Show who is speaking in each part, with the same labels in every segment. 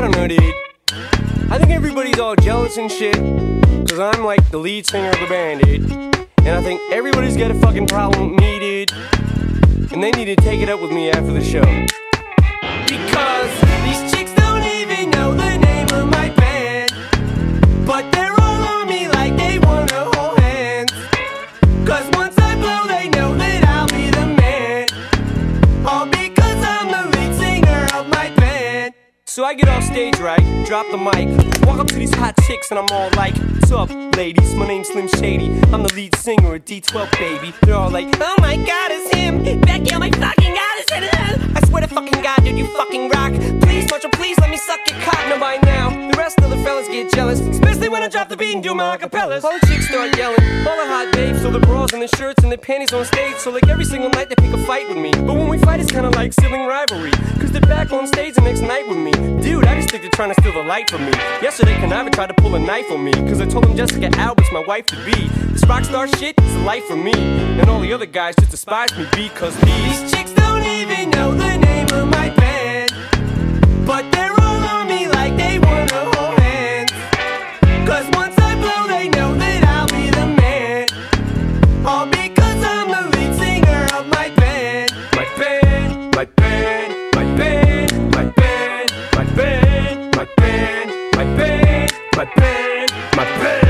Speaker 1: don't know, dude. I think everybody's all jealous and shit, cause I'm like the lead singer of the band, dude. And I think everybody's got a fucking problem with me, dude. And they need to take it up with me after the show. Because these chicks don't even know the name of my band, but they're all on me like they wanna hold hands. Cause once I blow, they know that I'll be the man. All because I'm the lead singer of my band. So I get off stage, right, drop the mic, walk up to these hot chicks and I'm all like, what's up, ladies? My name's Slim Shady. I'm the lead singer of D12, baby. They're all like, oh my god, it's him. Becky, oh my fucking god, it's him. I swear to fucking god, dude, you fucking rock. Please, Marshall, please let me suck your cock. Now by now, the rest of the fellas get jealous, especially when I drop the beat and do my acapellas. All the chicks start yelling, all the hot babes, so the bras and the shirts and the panties on stage. So like every single night they pick a fight with me. But when we fight, it's kinda like sibling rivalry, cause they're back on stage the next night with me. Dude, I just think they're trying to steal the light from me. Yesterday, Conniver tried to pull a knife on me, cause I told him Jessica Albert's my wife to be. This rock star shit is the life for me, and all the other guys just despise me because these chicks don't even know the name of my band, but they're all on me like they wanna hold hands. Cause once I blow, they know that I'll be the man. All because I'm the lead singer of my band. My band, my band, my band, my band, my band, my band, my band, my band, my band.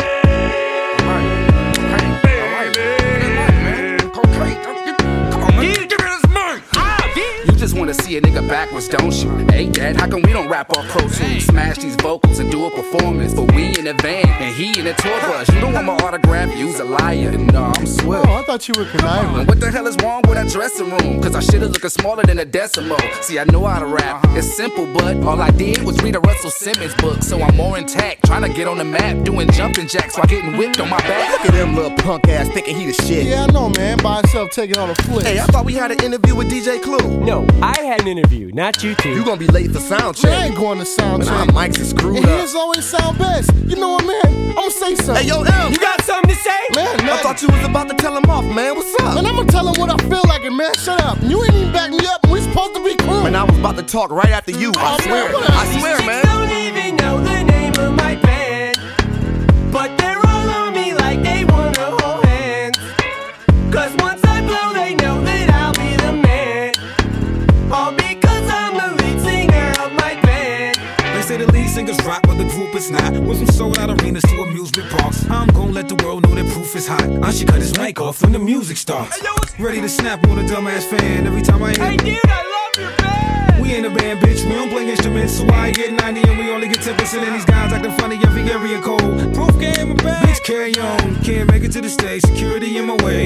Speaker 2: Wanna see a nigga backwards, don't you? Hey, Dad, how come we don't rap off Pro Tools? Smash these vocals and do a performance, but we in a van and he in a tour bus. You don't want my autograph, you's a liar. No, I'm swift.
Speaker 3: Oh, I thought you were conniving.
Speaker 2: What the hell is wrong with that dressing room? Cause I should've looking smaller than a decimal. See, I know how to rap, it's simple, but all I did was read a Russell Simmons book. So I'm more intact, trying to get on the map, doing jumping jacks while getting whipped on my back.
Speaker 4: Look at them little punk ass thinking he the shit.
Speaker 3: Yeah, I know, man. By himself taking on a flip.
Speaker 4: Hey, I thought we had an interview with DJ Clue.
Speaker 1: No, I had an interview, not you two.
Speaker 4: You gonna be late for sound check.
Speaker 3: I ain't going to sound check.
Speaker 4: Our mics is screwed
Speaker 3: and
Speaker 4: up.
Speaker 3: his always sound best. You know what, man? I'ma say something.
Speaker 4: Hey, yo, M.
Speaker 1: You got something to say?
Speaker 3: Man,
Speaker 4: I thought you was about to tell him off, man. What's up?
Speaker 3: Man, I'ma tell him what I feel like, and man, shut up. You ain't even back me up, and we supposed to be cool.
Speaker 4: Man, I was about to talk right after you. I swear.
Speaker 3: Man,
Speaker 4: I swear,
Speaker 1: These
Speaker 4: man.
Speaker 1: chicks don't even know the name of my band, but they're all on me like they wanna hold hands. Cause once I blow, they know that I'll be the man. All because I'm the lead singer of my band.
Speaker 5: They say the lead singers rock, but the group is not. Went from sold out arenas to amusement parks. I'm gon' let the world know that proof is hot. I should cut his mic off when the music starts. Ready to snap on a dumbass fan every time I hear.
Speaker 1: Hey dude, I love your band.
Speaker 5: We in a band, bitch, we don't play instruments. So I get 90 and we only get 10%. And these guys acting funny every area code. Proof game, my bad. Bitch, carry on. Can't make it to the stage, security in my way.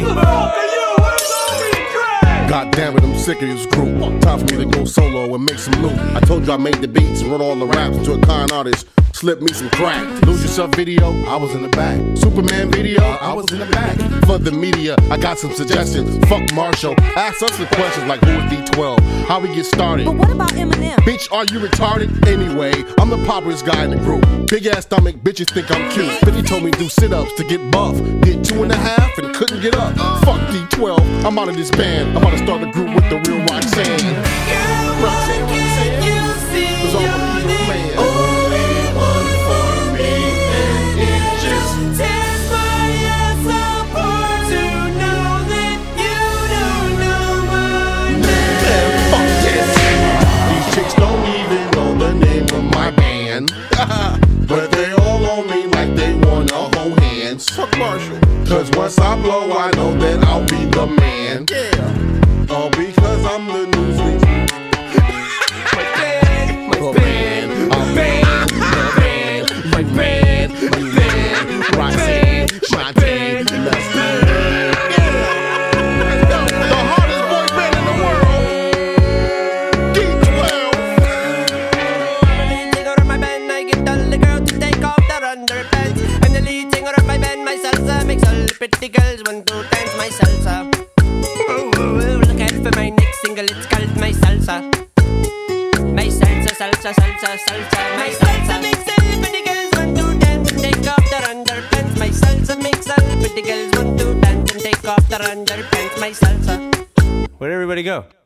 Speaker 3: God damn it, I'm sick of this group. Time for me to go solo and make some loot. I told you I made the beats and wrote all the raps to a con artist. Slip me some crack. Lose Yourself video, I was in the back. Superman video, I was in the back. For the media, I got some suggestions. Fuck Marshall. Ask us some questions like who is D12? How we get started?
Speaker 6: But what about Eminem?
Speaker 3: Bitch, are you retarded? Anyway, I'm the poppiest guy in the group. Big ass stomach, bitches think I'm cute. 50 told me to do sit-ups to get buff. Did 2.5 and couldn't get up. Fuck D12, I'm out of this band. I'm about to start a group with the real Roxanne. Roxanne, you see you're the only one for me, and it just tears my ass apart to know that you don't know my name. Man, fuck this. These chicks don't even know the name of my band, but they all on me like they wanna hold hands. Fuck Marshall. Cause once I blow, I know that I'll be the man. Yeah. All because I'm the Newsweek. My band, my band, my band, my band, my band, my band, Roxanne, my band, let's go. The hardest boy band in the world, D12.
Speaker 1: I'm the lead singer of my band, I get all the girls to take off their underpants. I'm the lead singer of my band, my salsa makes all the pretty girls want to dance my salsa. Look out for my next single, it's called My Salsa. My salsa, salsa, salsa, salsa. My salsa makes all the pretty girls want to dance and take off their underpants. My salsa makes all the pretty girls want to dance and take off their underpants. My salsa. Where'd everybody go?